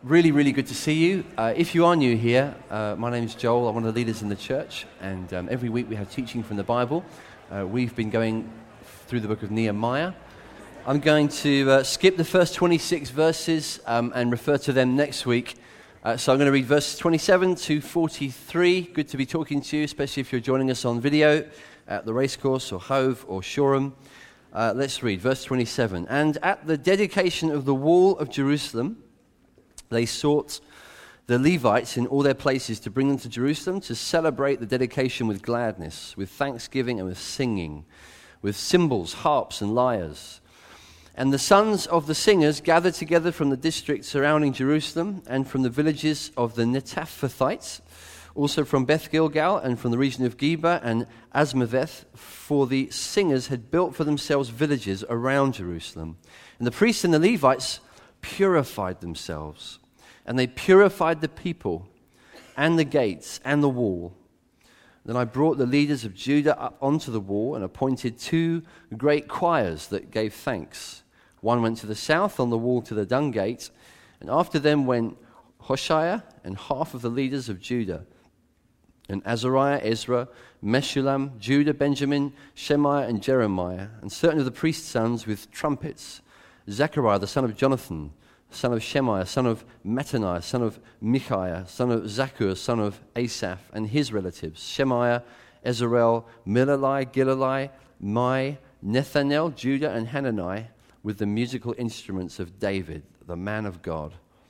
Really, really good to see you. If you are new here, my name is Joel. I'm one of the leaders in the church, and every week we have teaching from the Bible. We've been going through the book of Nehemiah. I'm going to skip the first 26 verses and refer to them next week. So I'm going to read verses 27 to 43. Good to be talking to you, especially if you're joining us on video at the Racecourse or Hove or Shoreham. Let's read verse 27. And at the dedication of the wall of Jerusalem, they sought the Levites in all their places to bring them to Jerusalem to celebrate the dedication with gladness, with thanksgiving and with singing, with cymbals, harps and lyres. And the sons of the singers gathered together from the districts surrounding Jerusalem and from the villages of the Netophathites, also from Beth Gilgal and from the region of Geba and Asmaveth, for the singers had built for themselves villages around Jerusalem. And the priests and the Levites purified themselves, and they purified the people and the gates and the wall. Then I brought the leaders of Judah up onto the wall and appointed two great choirs that gave thanks. One went to the south on the wall to the dung gate, and after them went Hoshea and half of the leaders of Judah, and Azariah, Ezra, Meshullam, Judah, Benjamin, Shemaiah, and Jeremiah, and certain of the priest's sons with trumpets, Zechariah, the son of Jonathan, son of Shemaiah, son of Mattaniah, son of Micaiah, son of Zakur, son of Asaph, and his relatives, Shemaiah, Ezarel, Milalai, Gilalai, Mai, Nethanel, Judah, and Hanani, with the musical instruments of David, the man of God.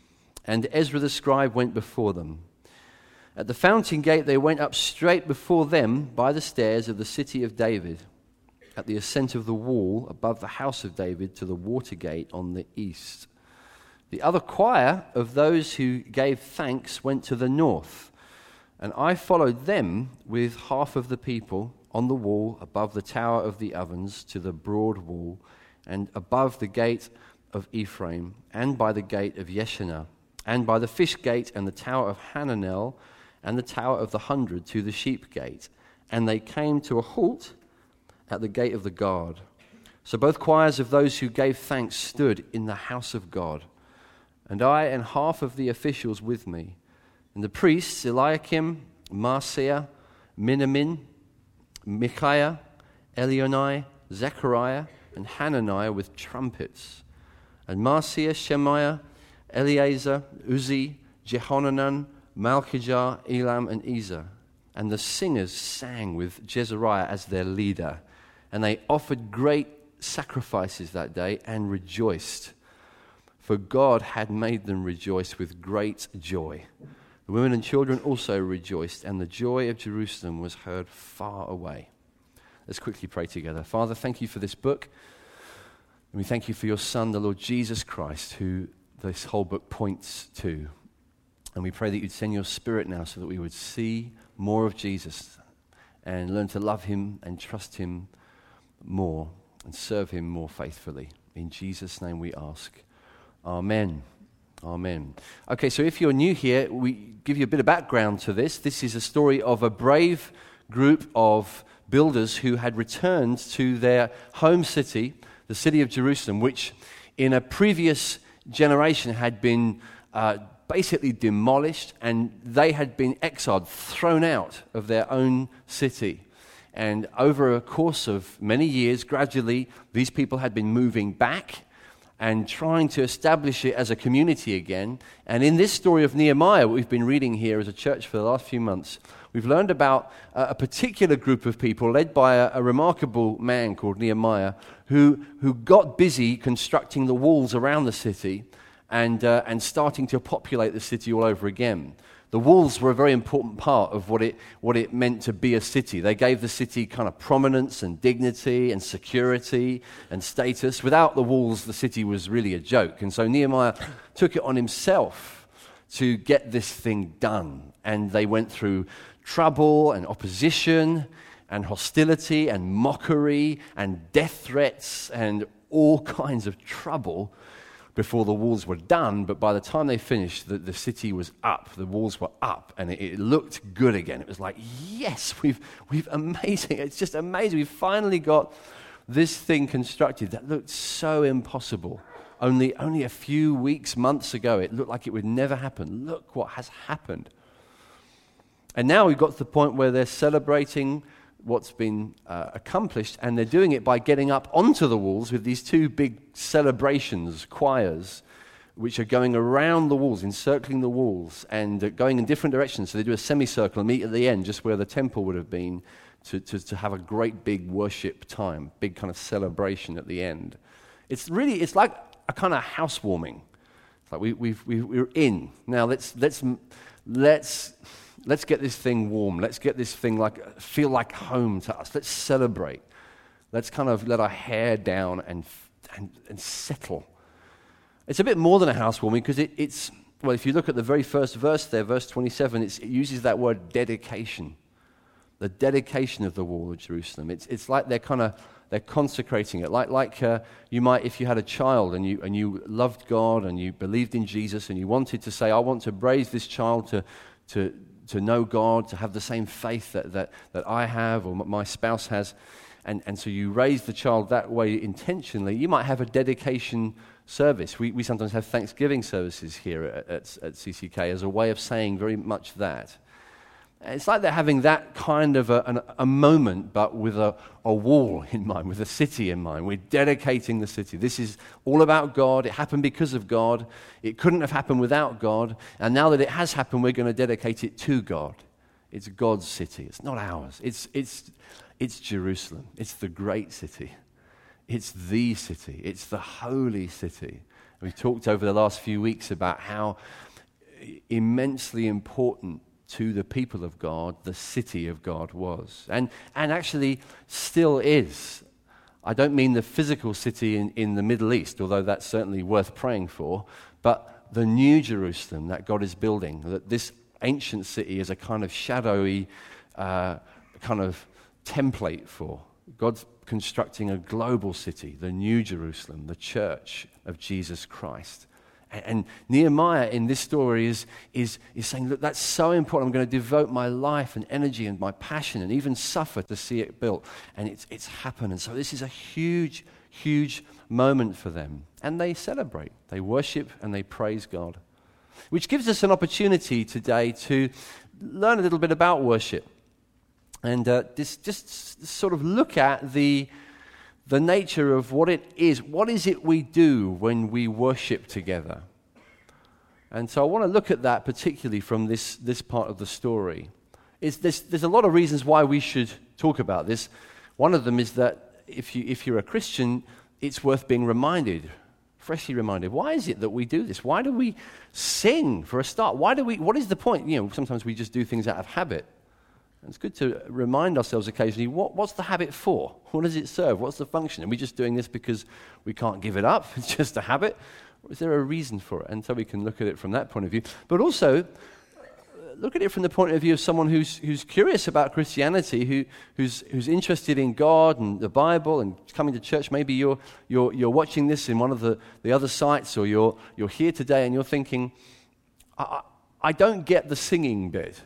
And Ezra the scribe went before them. At the fountain gate they went up straight before them by the stairs of the city of David, at the ascent of the wall above the house of David to the water gate on the east. The other choir of those who gave thanks went to the north, and I followed them with half of the people on the wall above the tower of the ovens to the broad wall, and above the gate of Ephraim, and by the gate of Yeshanah, and by the fish gate and the tower of Hananel, and the tower of the 100 to the sheep gate. And they came to a halt at the gate of the guard. So both choirs of those who gave thanks stood in the house of God, and I and half of the officials with me, and the priests Eliakim, Maaseiah, Minamin, Micaiah, Elionai, Zechariah, and Hananiah with trumpets, and Maaseiah, Shemaiah, Eleazar, Uzzi, Jehonanan, Malchijah, Elam, and Ezer. And the singers sang with Jezariah as their leader, and they offered great sacrifices that day and rejoiced, for God had made them rejoice with great joy. The women and children also rejoiced, and the joy of Jerusalem was heard far away. Let's quickly pray together. Father, thank you for this book, and we thank you for your Son, the Lord Jesus Christ, who this whole book points to. And we pray that you'd send your Spirit now so that we would see more of Jesus and learn to love him and trust him more and serve him more faithfully. In Jesus' name we ask. Amen. Amen. Okay, so if you're new here, we give you a bit of background to this. This is a story of a brave group of builders who had returned to their home city, the city of Jerusalem, which in a previous generation had been basically demolished, and they had been exiled, thrown out of their own city. And over a course of many years, gradually, these people had been moving back and trying to establish it as a community again. And in this story of Nehemiah, what we've been reading here as a church for the last few months, we've learned about a particular group of people led by a remarkable man called Nehemiah, who got busy constructing the walls around the city and starting to populate the city all over again. The walls were a very important part of what it meant to be a city. They gave the city kind of prominence and dignity and security and status. Without the walls, the city was really a joke. And so Nehemiah took it on himself to get this thing done. And they went through trouble and opposition and hostility and mockery and death threats and all kinds of trouble before the walls were done. But by the time they finished, the city was up, the walls were up, and it looked good again. It was like, yes, we've amazing. It's just amazing. We've finally got this thing constructed that looked so impossible only a few weeks, months ago, it looked like it would never happen. Look what has happened. And now we've got to the point where they're celebrating what's been accomplished, and they're doing it by getting up onto the walls with these two big celebrations, choirs, which are going around the walls, encircling the walls, and going in different directions. So they do a semicircle and meet at the end, just where the temple would have been, to have a great big worship time, big kind of celebration at the end. It's like a kind of housewarming. It's like we're in. Now let's get this thing warm. Let's get this thing feel like home to us. Let's celebrate. Let's kind of let our hair down and settle. It's a bit more than a housewarming because it's if you look at the very first verse there, verse 27, it uses that word dedication. The dedication of the wall of Jerusalem. It's like they're consecrating it. Like you might, if you had a child and you loved God and you believed in Jesus and you wanted to say, I want to raise this child to know God, to have the same faith that I have or my spouse has, and so you raise the child that way intentionally. You might have a dedication service. We sometimes have Thanksgiving services here at CCK as a way of saying very much that. It's like they're having that kind of a moment, but with a wall in mind, with a city in mind. We're dedicating the city. This is all about God. It happened because of God. It couldn't have happened without God. And now that it has happened, we're going to dedicate it to God. It's God's city. It's not ours. It's Jerusalem. It's the great city. It's the city. It's the holy city. We've talked over the last few weeks about how immensely important to the people of God the city of God was, and actually still is. I don't mean the physical city in the Middle East, although that's certainly worth praying for, but the new Jerusalem that God is building, that this ancient city is a kind of shadowy kind of template for. God's constructing a global city, the new Jerusalem, the church of Jesus Christ. And Nehemiah in this story is saying, look, that's so important. I'm going to devote my life and energy and my passion and even suffer to see it built. And it's happened. And so this is a huge, huge moment for them. And they celebrate, they worship, and they praise God. Which gives us an opportunity today to learn a little bit about worship. And just sort of look at the nature of what it is. What is it we do when we worship together? And so I want to look at that particularly from this part of the story. There's a lot of reasons why we should talk about this. One of them is that if you're a Christian, it's worth being freshly reminded. Why is it that we do this? Why do we sing for a start? What is the point? Sometimes we just do things out of habit. It's good to remind ourselves occasionally, what's the habit for? What does it serve? What's the function? Are we just doing this because we can't give it up? It's just a habit? Or is there a reason for it? And so we can look at it from that point of view. But also, look at it from the point of view of someone who's curious about Christianity, who's interested in God and the Bible and coming to church. Maybe you're watching this in one of the other sites, or you're here today and you're thinking, I don't get the singing bit.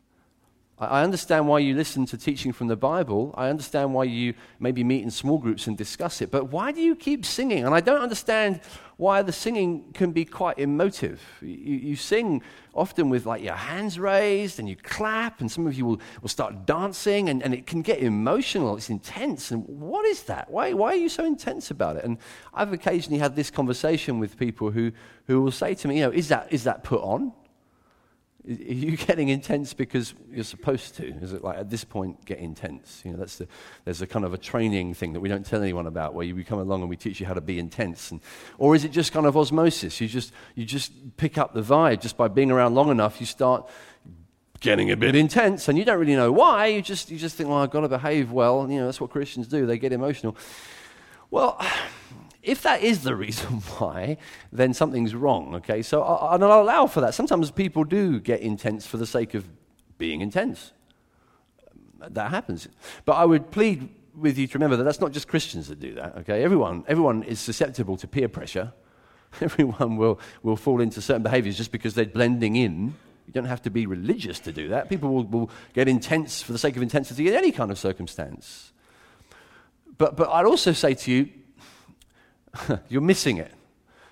I understand why you listen to teaching from the Bible. I understand why you maybe meet in small groups and discuss it. But why do you keep singing? And I don't understand why the singing can be quite emotive. You sing often with your hands raised, and you clap, and some of you will start dancing, and it can get emotional. It's intense. And what is that? Why are you so intense about it? And I've occasionally had this conversation with people who will say to me, is that put on? Are you getting intense because you're supposed to? Is it at this point, get intense? There's a kind of a training thing that we don't tell anyone about, where we come along and we teach you how to be intense, or is it just kind of osmosis? You just pick up the vibe just by being around long enough. You start getting a bit intense, and you don't really know why. You just think, well, I've got to behave well. That's what Christians do. They get emotional. Well, if that is the reason why, then something's wrong, okay? So I'll allow for that. Sometimes people do get intense for the sake of being intense. That happens. But I would plead with you to remember that that's not just Christians that do that, okay? Everyone is susceptible to peer pressure. Everyone will fall into certain behaviors just because they're blending in. You don't have to be religious to do that. People will get intense for the sake of intensity in any kind of circumstance. But I'd also say to you, you're missing it.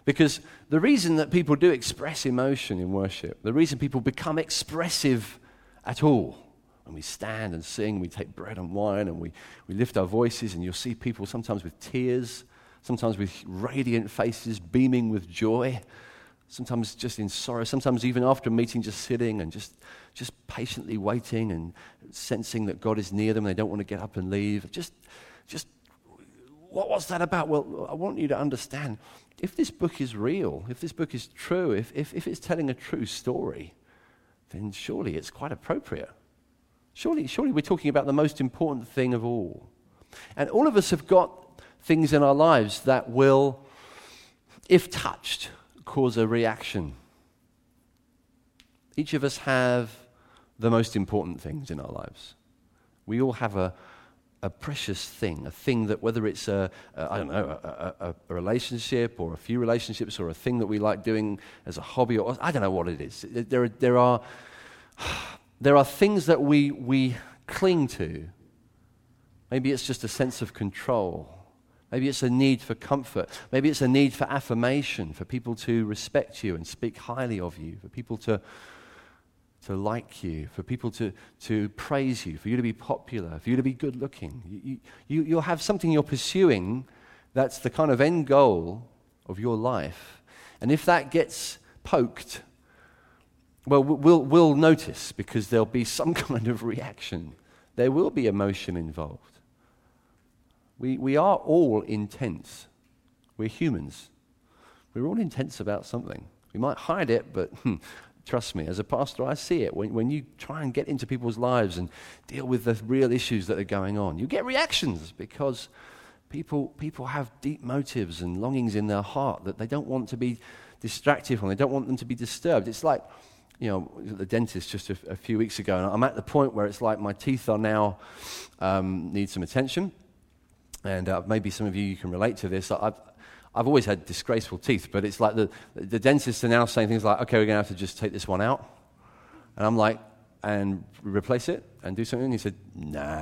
Because the reason that people do express emotion in worship, the reason people become expressive at all, and we stand and sing, we take bread and wine, and we lift our voices, and you'll see people sometimes with tears, sometimes with radiant faces, beaming with joy, sometimes just in sorrow, sometimes even after a meeting just sitting and just patiently waiting and sensing that God is near them, they don't want to get up and leave. Just what's that about? Well, I want you to understand, if this book is real, if this book is true, if it's telling a true story, then surely it's quite appropriate. Surely we're talking about the most important thing of all. And all of us have got things in our lives that will, if touched, cause a reaction. Each of us have the most important things in our lives. We all have a precious thing, a thing that, whether it's a relationship or a few relationships or a thing that we like doing as a hobby, or I don't know what it is. There are things that we cling to. Maybe it's just a sense of control. Maybe it's a need for comfort. Maybe it's a need for affirmation, for people to respect you and speak highly of you, for people to like you, for people to praise you, for you to be popular, for you to be good looking. You'll have something you're pursuing that's the kind of end goal of your life. And if that gets poked, well, we'll notice, because there'll be some kind of reaction. There will be emotion involved. We are all intense. We're humans. We're all intense about something. We might hide it, but trust me, as a pastor, I see it. When you try and get into people's lives and deal with the real issues that are going on, you get reactions, because people have deep motives and longings in their heart that they don't want to be distracted from. They don't want them to be disturbed. It's like, the dentist just a few weeks ago, and I'm at the point where it's like my teeth are now need some attention. And maybe some of you can relate to this. I've always had disgraceful teeth, but it's like the dentists are now saying things like, okay, we're going to have to just take this one out. And I'm like, and replace it and do something? And he said, nah.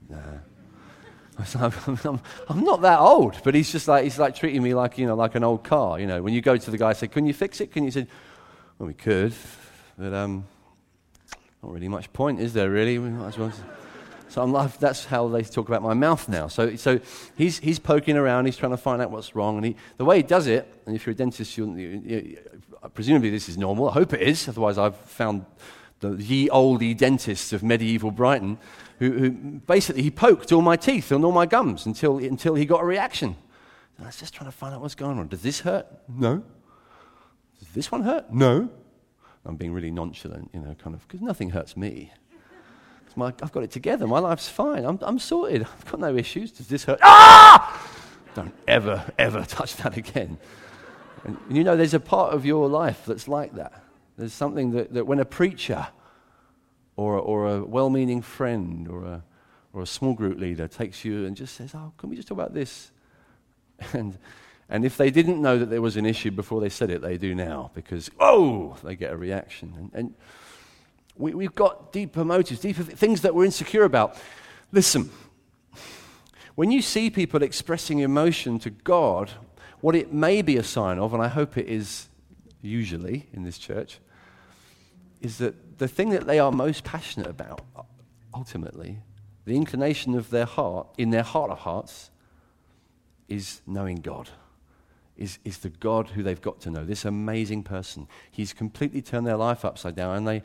I'm not that old, but he's like treating me like an old car. When you go to the guy and say, can you fix it? Can you say, well, we could, but not really much point, is there really? We might as well. So I'm like, that's how they talk about my mouth now. So he's poking around, he's trying to find out what's wrong, and the way he does it, and if you're a dentist, presumably this is normal. I hope it is. Otherwise, I've found the ye olde dentists of medieval Brighton, who basically he poked all my teeth and all my gums until he got a reaction. And I was just trying to find out what's going on. Does this hurt? No. Does this one hurt? No. I'm being really nonchalant, because nothing hurts me. I've got it together. My life's fine. I'm sorted. I've got no issues. Does this hurt? Ah! Don't ever touch that again. And there's a part of your life that's like that. There's something that when a preacher or a well-meaning friend or a small group leader takes you and just says, oh, can we just talk about this? And if they didn't know that there was an issue before they said it, they do now, because, they get a reaction. And we've got deeper motives, deeper things that we're insecure about. Listen, when you see people expressing emotion to God, what it may be a sign of, and I hope it is usually in this church, is that the thing that they are most passionate about, ultimately, the inclination of their heart, in their heart of hearts, is knowing God. Is the God who they've got to know, this amazing person. He's completely turned their life upside down, and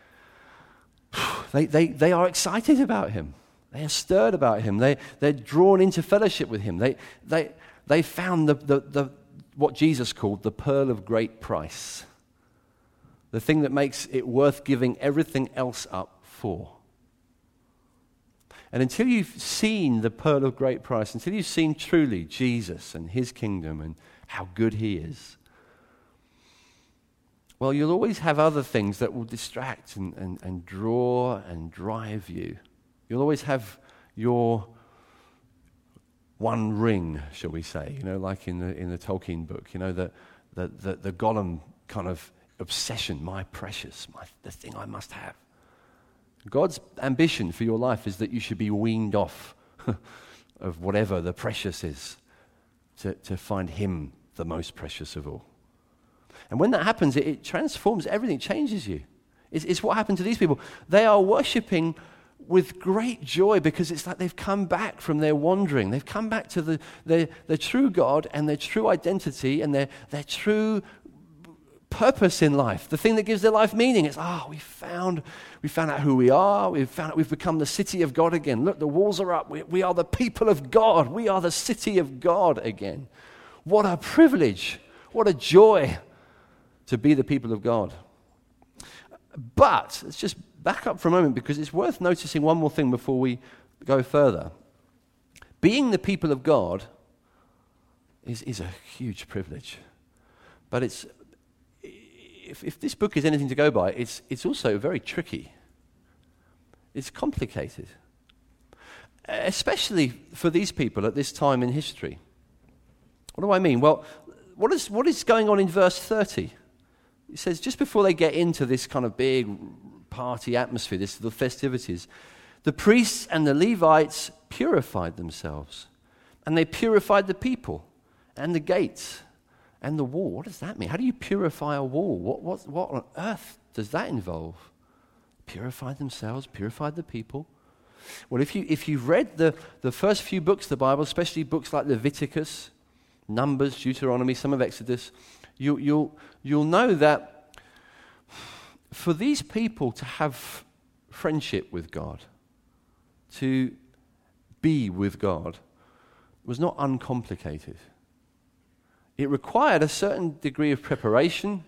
they are excited about him. They are stirred about him. They're drawn into fellowship with him. They found the what Jesus called the pearl of great price, the thing that makes it worth giving everything else up for. And until you've seen the pearl of great price, until you've seen truly Jesus and his kingdom and how good he is, well, you'll always have other things that will distract and draw and drive you. You'll always have your one ring, shall we say, like in the Tolkien book, the Gollum kind of obsession, my precious, the thing I must have. God's ambition for your life is that you should be weaned off of whatever the precious is to find him the most precious of all. And when that happens, it transforms everything, changes you. It's what happened to these people. They are worshipping with great joy because it's like they've come back from their wandering. They've come back to the true God and their true identity and their true purpose in life, the thing that gives their life meaning. It's, we found out who we are. We've become the city of God again. Look, the walls are up. We are the people of God. We are the city of God again. What a privilege. What a joy to be the people of God. But let's just back up for a moment because it's worth noticing one more thing before we go further. Being the people of God is a huge privilege. But if this book is anything to go by, it's also very tricky. It's complicated. Especially for these people at this time in history. What do I mean? Well, what is going on in verse 30? It says just before they get into this kind of big party atmosphere, the festivities, the priests and the Levites purified themselves. And they purified the people and the gates and the wall. What does that mean? How do you purify a wall? What on earth does that involve? Purified themselves, purified the people. Well, if you've read the first few books of the Bible, especially books like Leviticus, Numbers, Deuteronomy, some of Exodus, you'll know that for these people to have friendship with God, to be with God, was not uncomplicated. It required a certain degree of preparation,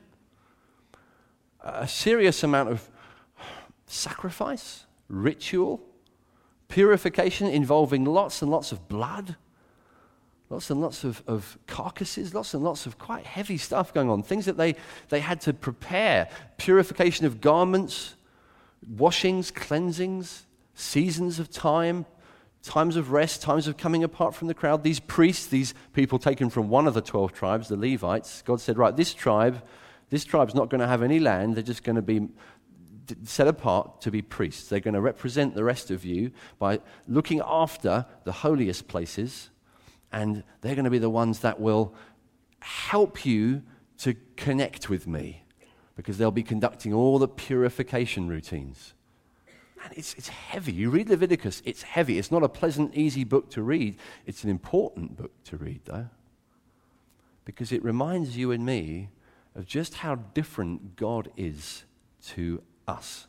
a serious amount of sacrifice, ritual, purification involving lots and lots of blood, lots and lots of carcasses, lots and lots of quite heavy stuff going on, things that they had to prepare, purification of garments, washings, cleansings, seasons of time, times of rest, times of coming apart from the crowd. These priests, these people taken from one of the 12 tribes, the Levites, God said, right, this tribe's not going to have any land, they're just going to be set apart to be priests. They're going to represent the rest of you by looking after the holiest places, and they're going to be the ones that will help you to connect with me because they'll be conducting all the purification routines. And it's heavy. You read Leviticus, it's heavy. It's not a pleasant, easy book to read. It's an important book to read, though, because it reminds you and me of just how different God is to us.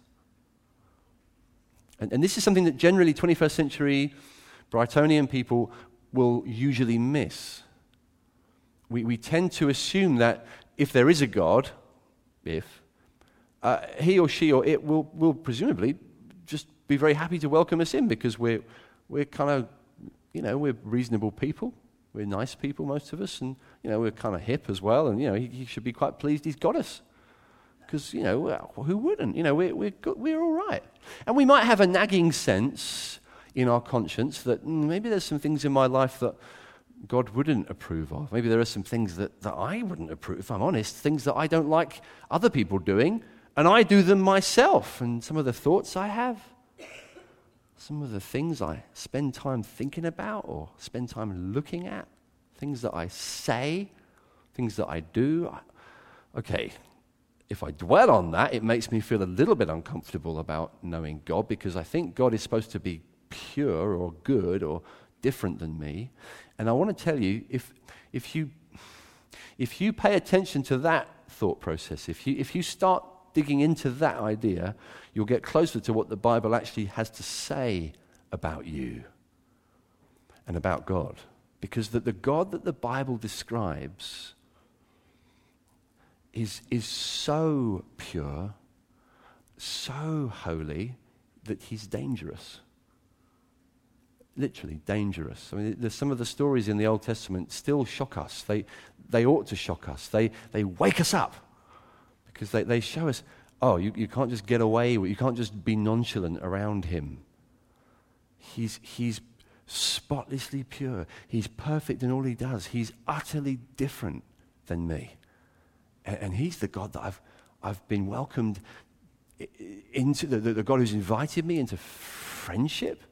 And this is something that generally 21st century Brightonian people will usually miss. We tend to assume that if there is a God, he or she or it will presumably just be very happy to welcome us in because we're kind of, we're reasonable people. We're nice people, most of us, and, we're kind of hip as well, and, he should be quite pleased he's got us. Because, who wouldn't? We're all right. And we might have a nagging sense in our conscience that maybe there's some things in my life that God wouldn't approve of. Maybe there are some things that I wouldn't approve, if I'm honest, things that I don't like other people doing, and I do them myself. And some of the thoughts I have, some of the things I spend time thinking about or spend time looking at, things that I say, things that I do. If I dwell on that, it makes me feel a little bit uncomfortable about knowing God because I think God is supposed to be pure or good or different than me. And I want to tell you, if you pay attention to that thought process, if you start digging into that idea, you'll get closer to what the Bible actually has to say about you and about God. Because the God that the Bible describes is so pure, so holy, that he's dangerous. Literally dangerous. I mean, some of the stories in the Old Testament still shock us. They ought to shock us. They wake us up because they show us, you can't just get away, you can't just be nonchalant around him. He's spotlessly pure. He's perfect in all he does. He's utterly different than me. And he's the God that I've been welcomed into, the God who's invited me into friendship.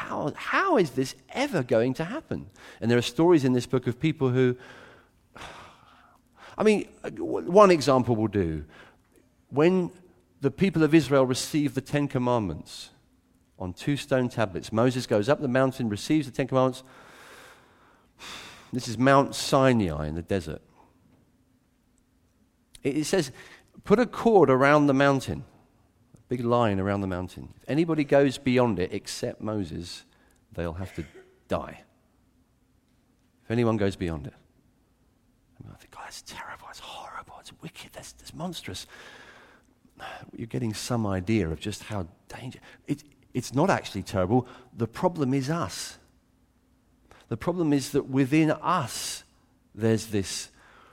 How is this ever going to happen? And there are stories in this book of people who I mean, one example will do. When the people of Israel received the Ten Commandments on 2 stone tablets, Moses goes up the mountain, receives the Ten Commandments. This is Mount Sinai in the desert. It says, put a cord around the mountain, a big line around the mountain. If anybody goes beyond it except Moses, they'll have to die. If anyone goes beyond it. I think, oh, that's terrible, that's horrible, it's wicked, that's monstrous. You're getting some idea of just how dangerous. It's not actually terrible. The problem is us. The problem is that within us, there's this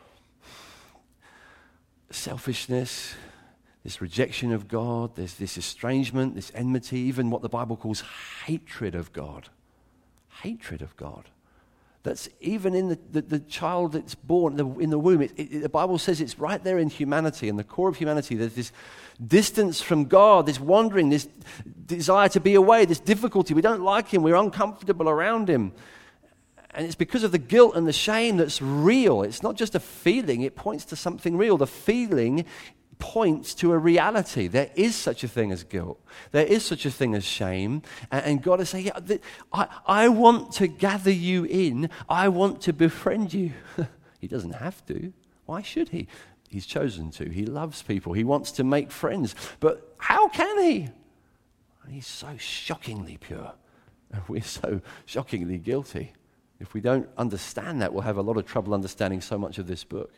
selfishness, this rejection of God, there's this estrangement, this enmity, even what the Bible calls hatred of God. Hatred of God. That's even in the child that's born in the womb. The Bible says it's right there in humanity, in the core of humanity. There's this distance from God, this wandering, this desire to be away, this difficulty. We don't like Him. We're uncomfortable around Him. And it's because of the guilt and the shame that's real. It's not just a feeling. It points to something real. The feeling points to a reality. There is such a thing as guilt. There is such a thing as shame. And God is saying, yeah, I want to gather you in. I want to befriend you. He doesn't have to. Why should he? He's chosen to. He loves people. He wants to make friends. But how can he? He's so shockingly pure. And we're so shockingly guilty. If we don't understand that, we'll have a lot of trouble understanding so much of this book.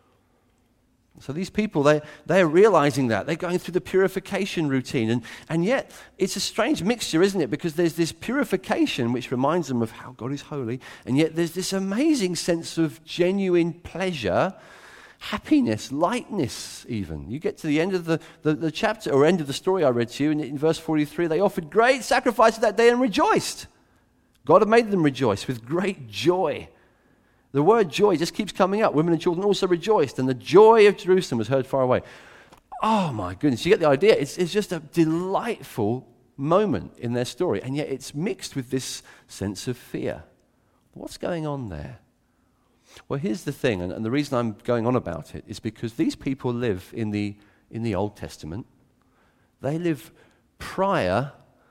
So these people, they're realizing that. They're going through the purification routine. And yet, it's a strange mixture, isn't it? Because there's this purification which reminds them of how God is holy. And yet there's this amazing sense of genuine pleasure, happiness, lightness even. You get to the end of the chapter, or end of the story I read to you, and in verse 43, they offered great sacrifices that day and rejoiced. God had made them rejoice with great joy. The word joy just keeps coming up. Women and children also rejoiced, and the joy of Jerusalem was heard far away. Oh my goodness, you get the idea. It's just a delightful moment in their story, and yet it's mixed with this sense of fear. What's going on there? Well, here's the thing, and the reason I'm going on about it is because these people live in the Old Testament. They live prior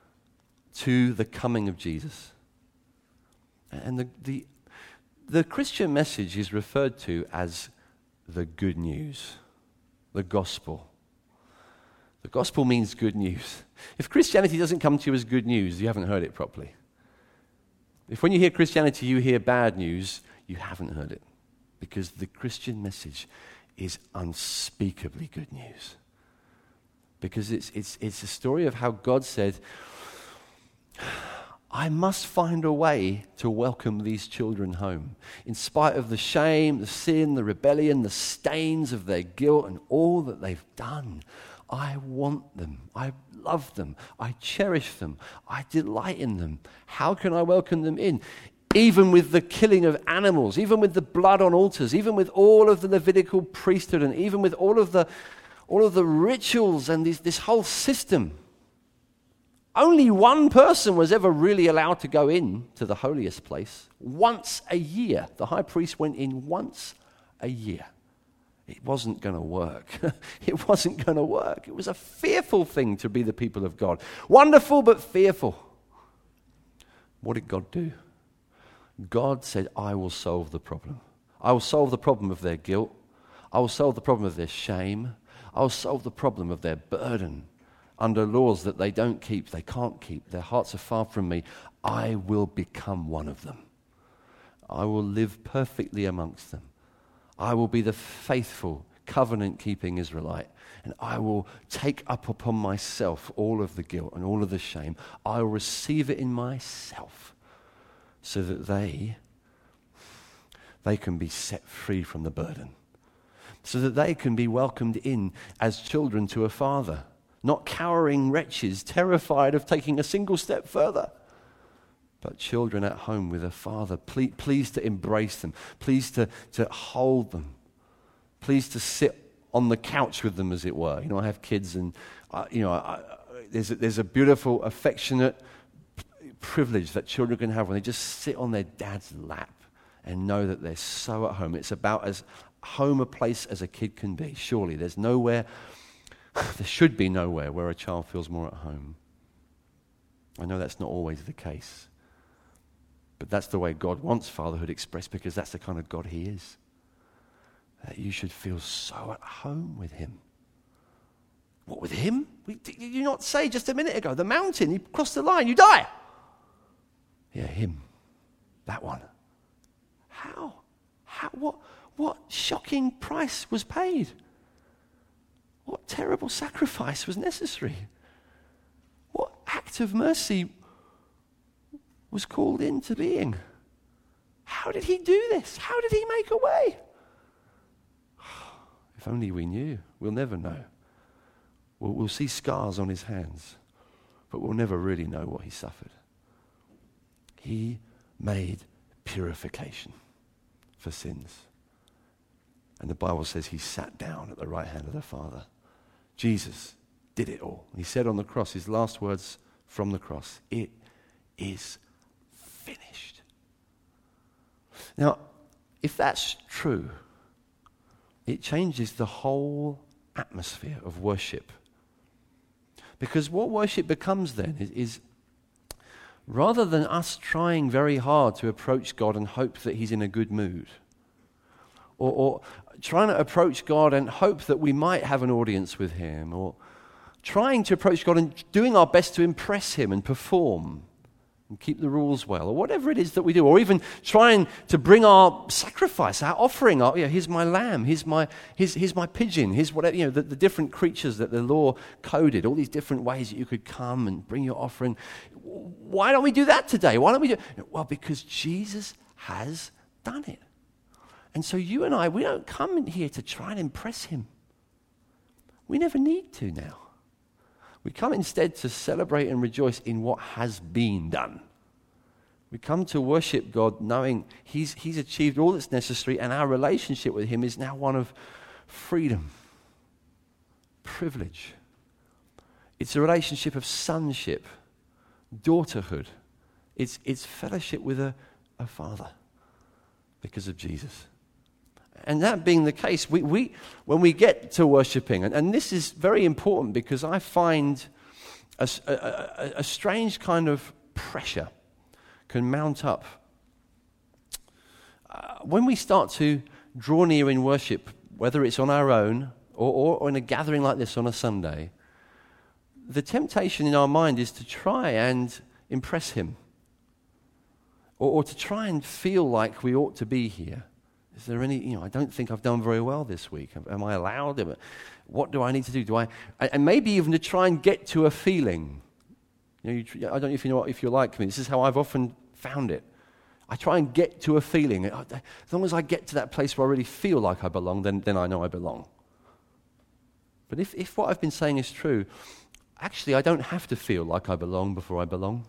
to the coming of Jesus. And the Christian message is referred to as the good news, the gospel. The gospel means good news. If Christianity doesn't come to you as good news, you haven't heard it properly. If when you hear Christianity, you hear bad news, you haven't heard it. Because the Christian message is unspeakably good news. Because it's a story of how God said, I must find a way to welcome these children home. In spite of the shame, the sin, the rebellion, the stains of their guilt and all that they've done, I want them. I love them. I cherish them. I delight in them. How can I welcome them in? Even with the killing of animals, even with the blood on altars, even with all of the Levitical priesthood, and even with all of the rituals and this whole system. Only one person was ever really allowed to go in to the holiest place once a year. The high priest went in once a year. It wasn't going to work. It wasn't going to work. It was a fearful thing to be the people of God. Wonderful, but fearful. What did God do? God said, I will solve the problem. I will solve the problem of their guilt. I will solve the problem of their shame. I will solve the problem of their burden under laws that they don't keep, they can't keep. Their hearts are far from me. I will become one of them. I will live perfectly amongst them. I will be the faithful, covenant-keeping Israelite. And I will take up upon myself all of the guilt and all of the shame. I will receive it in myself so that they can be set free from the burden. So that they can be welcomed in as children to a father. Not cowering wretches, terrified of taking a single step further, but children at home with a father, pleased to embrace them, pleased to hold them, pleased to sit on the couch with them, as it were. You know, I have kids, and there's a beautiful, affectionate privilege that children can have when they just sit on their dad's lap and know that they're so at home. It's about as home a place as a kid can be. Surely there should be nowhere where a child feels more at home. I know that's not always the case, but that's the way God wants fatherhood expressed, because that's the kind of God he is. That you should feel so at home with him. What, with him? Did you not say just a minute ago, the mountain, you cross the line, you die? Yeah, him. That one. How? What shocking price was paid? What terrible sacrifice was necessary? What act of mercy was called into being? How did he do this? How did he make a way? If only we knew. We'll never know. We'll see scars on his hands, but we'll never really know what he suffered. He made purification for sins. And the Bible says he sat down at the right hand of the Father. Jesus did it all. He said on the cross, his last words from the cross, "It is finished." Now, if that's true, it changes the whole atmosphere of worship. Because what worship becomes then is rather than us trying very hard to approach God and hope that he's in a good mood, or trying to approach God and hope that we might have an audience with him, or trying to approach God and doing our best to impress him and perform and keep the rules well, or whatever it is that we do, or even trying to bring our sacrifice, our offering, here's my lamb, here's my pigeon, here's whatever, the different creatures that the law coded, all these different ways that you could come and bring your offering. Why don't we do that today? Why don't we do it? Well, because Jesus has done it. And so you and I, we don't come in here to try and impress him. We never need to now. We come instead to celebrate and rejoice in what has been done. We come to worship God knowing he's achieved all that's necessary, and our relationship with him is now one of freedom, privilege. It's a relationship of sonship, daughterhood. It's fellowship with a father because of Jesus. And that being the case, we when we get to worshipping, and this is very important because I find a strange kind of pressure can mount up. When we start to draw near in worship, whether it's on our own or in a gathering like this on a Sunday, the temptation in our mind is to try and impress him, or to try and feel like we ought to be here. Is there any, I don't think I've done very well this week. Am I allowed? What do I need to do? And maybe even to try and get to a feeling. I don't know if you know if you're like me. This is how I've often found it. I try and get to a feeling. As long as I get to that place where I really feel like I belong, then I know I belong. But if what I've been saying is true, actually I don't have to feel like I belong before I belong.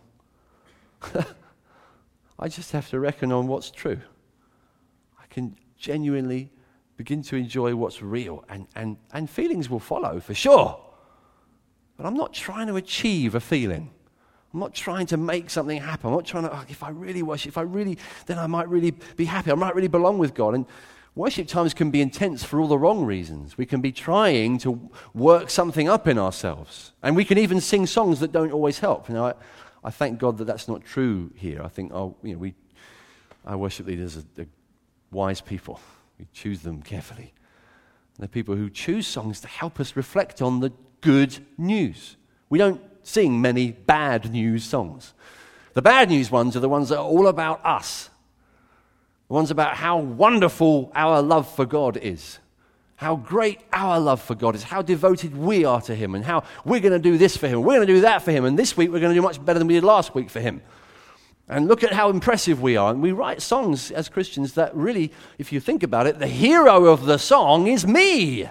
I just have to reckon on what's true. Can genuinely begin to enjoy what's real, and feelings will follow for sure. But I'm not trying to achieve a feeling. I'm not trying to make something happen. I'm not trying to, if I really worship, then I might really be happy. I might really belong with God. And worship times can be intense for all the wrong reasons. We can be trying to work something up in ourselves. And we can even sing songs that don't always help. I thank God that that's not true here. I think, our worship leaders are wise people. We choose them carefully. And they're people who choose songs to help us reflect on the good news. We don't sing many bad news songs. The bad news ones are the ones that are all about us. The ones about how wonderful our love for God is. How great our love for God is. How devoted we are to him. And how we're going to do this for him. We're going to do that for him. And this week we're going to do much better than we did last week for him. And look at how impressive we are. And we write songs as Christians that really, if you think about it, the hero of the song is me.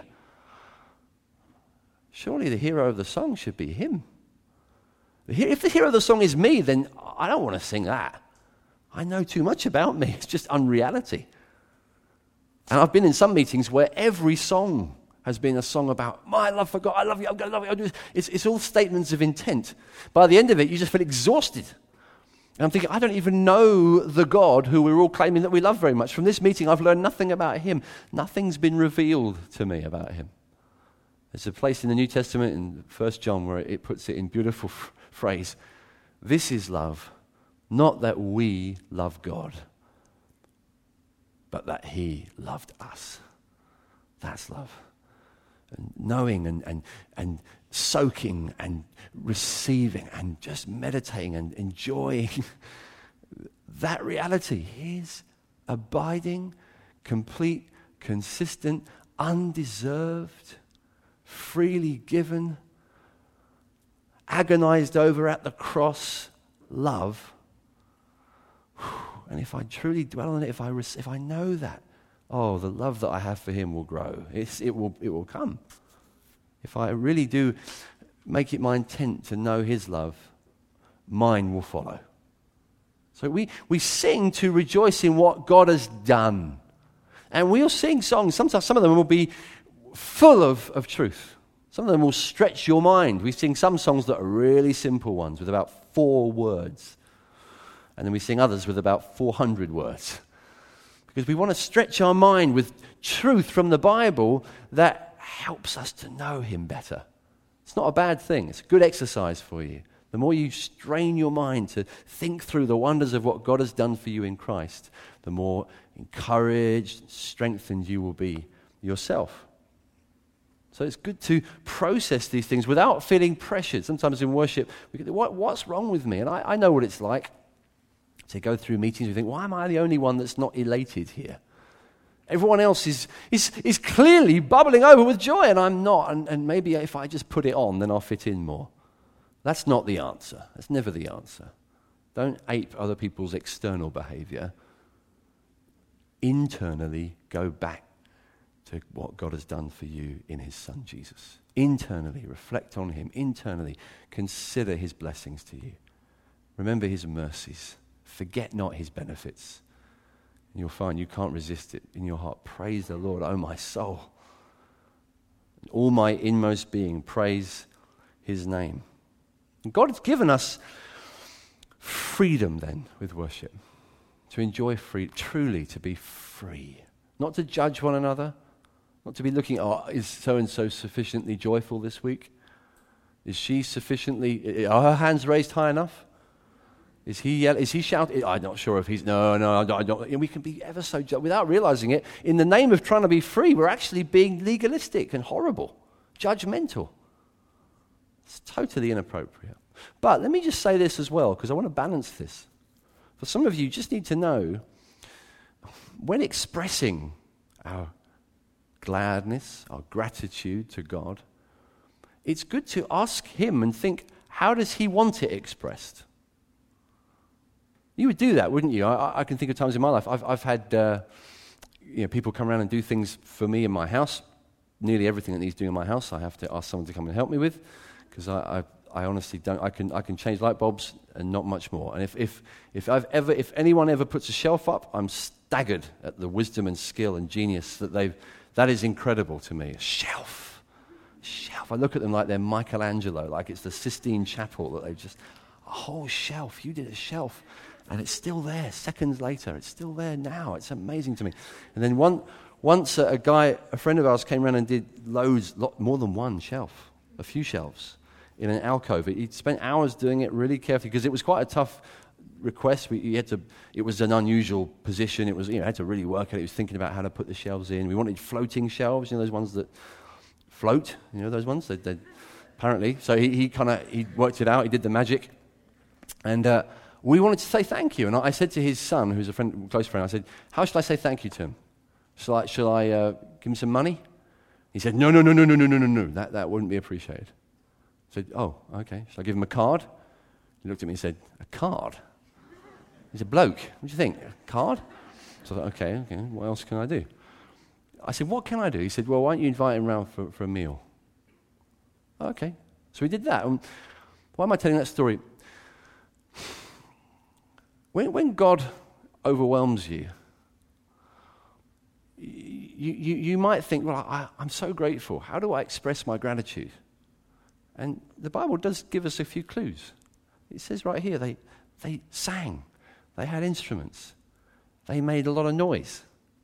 Surely the hero of the song should be him. If the hero of the song is me, then I don't want to sing that. I know too much about me. It's just unreality. And I've been in some meetings where every song has been a song about my love for God. I love you. I'm going to love you. It's all statements of intent. By the end of it, you just feel exhausted. And I'm thinking, I don't even know the God who we're all claiming that we love very much. From this meeting, I've learned nothing about him. Nothing's been revealed to me about him. There's a place in the New Testament, in 1 John, where it puts it in beautiful phrase. This is love, not that we love God, but that he loved us. That's love. And knowing and soaking and receiving and just meditating and enjoying that reality. His abiding, complete, consistent, undeserved, freely given, agonized over at the cross love. And if I truly dwell on it, if I know that, oh, the love that I have for him will grow. It will come. If I really do make it my intent to know his love, mine will follow. So we sing to rejoice in what God has done. And we'll sing songs. Sometimes some of them will be full of truth. Some of them will stretch your mind. We sing some songs that are really simple ones with about 4 words. And then we sing others with about 400 words. Because we want to stretch our mind with truth from the Bible that helps us to know him better. It's not a bad thing. It's a good exercise for you. The more you strain your mind to think through the wonders of what God has done for you in Christ, the more encouraged, strengthened you will be yourself. So it's good to process these things without feeling pressured. Sometimes in worship, we get, what's wrong with me? And I know what it's like to go through meetings. We think, why am I the only one that's not elated here? Everyone else is clearly bubbling over with joy, and I'm not. And maybe if I just put it on, then I'll fit in more. That's not the answer. That's never the answer. Don't ape other people's external behavior. Internally, go back to what God has done for you in his Son, Jesus. Internally, reflect on him. Internally, consider his blessings to you. Remember his mercies. Forget not his benefits. And you'll find you can't resist it in your heart. Praise the Lord, oh my soul. All my inmost being, praise his name. And God has given us freedom then with worship. To enjoy free, truly to be free. Not to judge one another. Not to be looking, is so-and-so sufficiently joyful this week? Is she sufficiently, are her hands raised high enough? Is he shouting? I'm not sure if he's, no, I don't. And we can be ever so, without realizing it, in the name of trying to be free, we're actually being legalistic and horrible, judgmental. It's totally inappropriate. But let me just say this as well, because I want to balance this. For some of you, just need to know, when expressing our gladness, our gratitude to God, it's good to ask him and think, how does he want it expressed? You would do that, wouldn't you? I can think of times in my life. I've had people come around and do things for me in my house. Nearly everything that needs doing in my house, I have to ask someone to come and help me with, because I honestly don't. I can change light bulbs and not much more. And if anyone ever puts a shelf up, I'm staggered at the wisdom and skill and genius that is incredible to me. A shelf. I look at them like they're Michelangelo, like it's the Sistine Chapel that they've just a whole shelf. You did a shelf. And it's still there seconds later. It's still there now. It's amazing to me. And then once a friend of ours came around and did more than one shelf, a few shelves in an alcove. He spent hours doing it really carefully because it was quite a tough request. It was an unusual position. It was, had to really work at it. He was thinking about how to put the shelves in. We wanted floating shelves, those ones that float, those ones. They apparently. So he worked it out. He did the magic. And we wanted to say thank you. And I said to his son, who's a close friend, I said, how should I say thank you to him? Shall I give him some money? He said, no. That wouldn't be appreciated. I said, oh, okay. Shall I give him a card? He looked at me and said, a card? He's a bloke. What do you think? A card? So I thought, okay. What else can I do? I said, what can I do? He said, well, why don't you invite him round for a meal? Okay. So we did that. Why am I telling that story? When God overwhelms you, you might think, well, I'm so grateful. How do I express my gratitude? And the Bible does give us a few clues. It says right here, They sang. They had instruments. They made a lot of noise.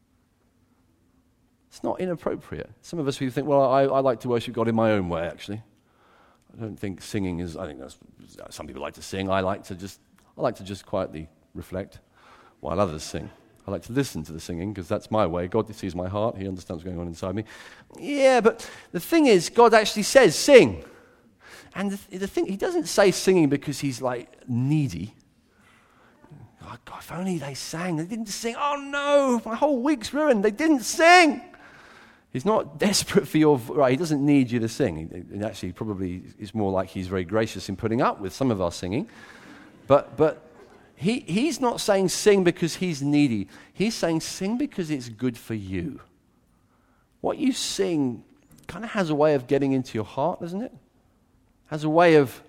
It's not inappropriate. Some of us who think, well, I like to worship God in my own way, actually. I don't think singing is, I think that's, some people like to sing. I like to just quietly reflect while others sing. I like to listen to the singing because that's my way. God sees my heart. He understands what's going on inside me. Yeah, but the thing is, God actually says sing. And the thing, he doesn't say singing because he's like needy. Oh, God, if only they sang. They didn't sing. Oh no, my whole week's ruined. They didn't sing. He's not desperate for your, right, he doesn't need you to sing. And actually, probably, it's more like he's very gracious in putting up with some of our singing. But he's not saying sing because he's needy. He's saying sing because it's good for you. What you sing kind of has a way of getting into your heart, doesn't it? Has a way of,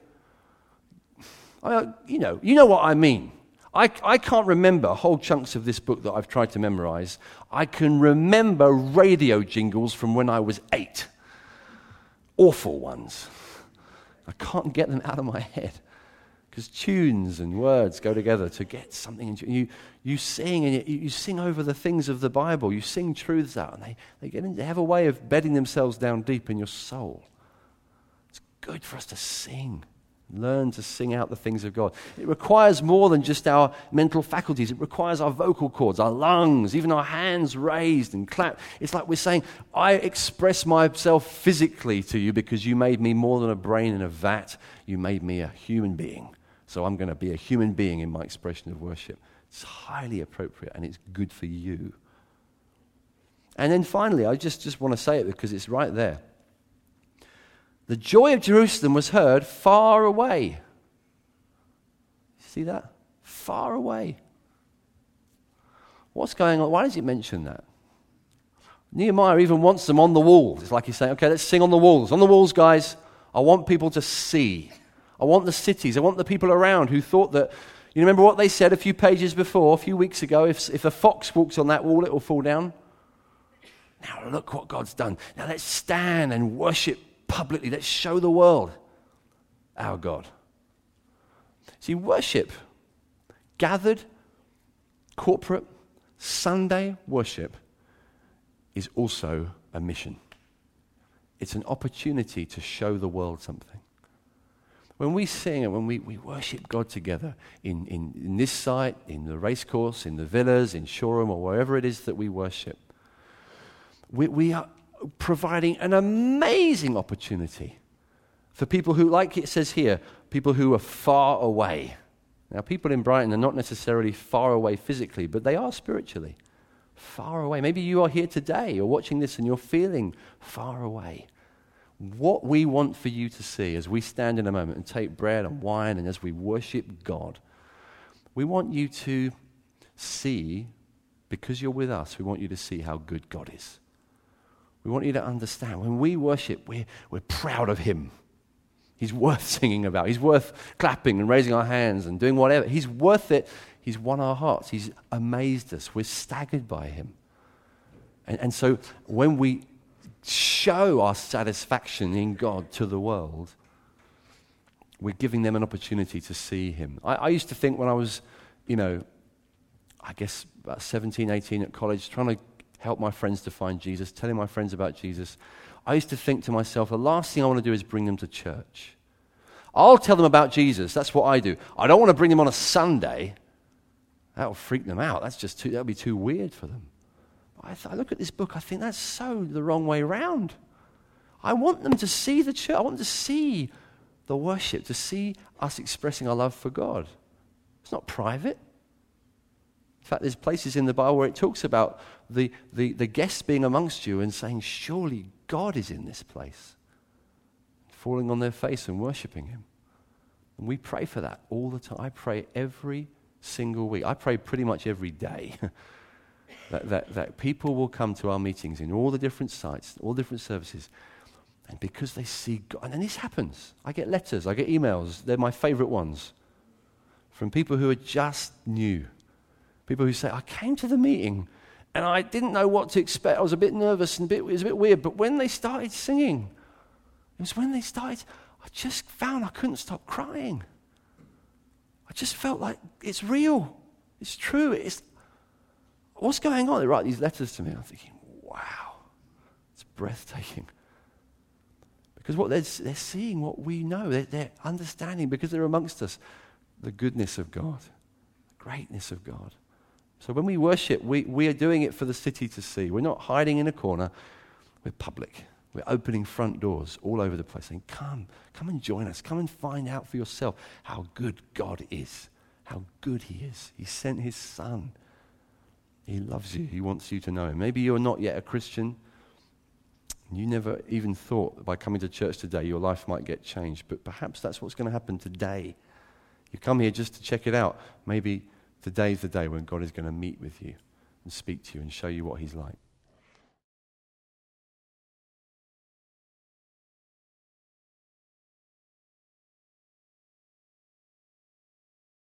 you know what I mean. I can't remember whole chunks of this book that I've tried to memorize. I can remember radio jingles from when I was 8. Awful ones. I can't get them out of my head because tunes and words go together to get something into you. You sing and you sing over the things of the Bible. You sing truths out and they have a way of bedding themselves down deep in your soul. It's good for us to sing. Learn to sing out the things of God. It requires more than just our mental faculties. It requires our vocal cords, our lungs, even our hands raised and clapped. It's like we're saying, I express myself physically to you because you made me more than a brain in a vat. You made me a human being. So I'm going to be a human being in my expression of worship. It's highly appropriate and it's good for you. And then finally, I just want to say it because it's right there. The joy of Jerusalem was heard far away. See that? Far away. What's going on? Why does it mention that? Nehemiah even wants them on the walls. It's like he's saying, okay, let's sing on the walls. On the walls, guys, I want people to see. I want the cities. I want the people around who thought that, you remember what they said a few pages before, a few weeks ago, if a fox walks on that wall, it will fall down. Now look what God's done. Now let's stand and worship publicly. Let's show the world our God. See, worship, gathered, corporate, Sunday worship is also a mission. It's an opportunity to show the world something. When we sing and when we worship God together in this site, in the racecourse, in the villas, in Shoreham, or wherever it is that we worship, we are providing an amazing opportunity for people who, like it says here, people who are far away. Now, people in Brighton are not necessarily far away physically, but they are spiritually far away. Maybe you are here today, you're watching this and you're feeling far away. What we want for you to see as we stand in a moment and take bread and wine and as we worship God, we want you to see, because you're with us, we want you to see how good God is. We want you to understand, when we worship, we're proud of him. He's worth singing about. He's worth clapping and raising our hands and doing whatever. He's worth it. He's won our hearts. He's amazed us. We're staggered by him. And so when we show our satisfaction in God to the world, we're giving them an opportunity to see him. I used to think when I was, I guess about 17, 18 at college, trying to help my friends to find Jesus, telling my friends about Jesus, I used to think to myself, the last thing I want to do is bring them to church. I'll tell them about Jesus. That's what I do. I don't want to bring them on a Sunday. That will freak them out. That'll be too weird for them. I look at this book, I think that's so the wrong way around. I want them to see the church. I want them to see the worship, to see us expressing our love for God. It's not private. In fact, there's places in the Bible where it talks about the guests being amongst you and saying, surely God is in this place. Falling on their face and worshiping him. And we pray for that all the time. I pray every single week. I pray pretty much every day that people will come to our meetings in all the different sites, all different services. And because they see God, and this happens. I get letters, I get emails. They're my favorite ones. From people who are just new. People who say, I came to the meeting and I didn't know what to expect. I was a bit nervous and it was a bit weird. But when they started singing, I just found I couldn't stop crying. I just felt like it's real. It's true. What's going on? They write these letters to me. I'm thinking, wow, it's breathtaking. Because what they're seeing, what we know, they're understanding, because they're amongst us, the goodness of God, the greatness of God. So when we worship, we are doing it for the city to see. We're not hiding in a corner. We're public. We're opening front doors all over the place, saying, come and join us. Come and find out for yourself how good God is, how good he is. He sent his son. He loves you. He wants you to know him. Maybe you're not yet a Christian. You never even thought that by coming to church today your life might get changed, but perhaps that's what's going to happen today. You come here just to check it out. Maybe today's the day when God is going to meet with you and speak to you and show you what he's like.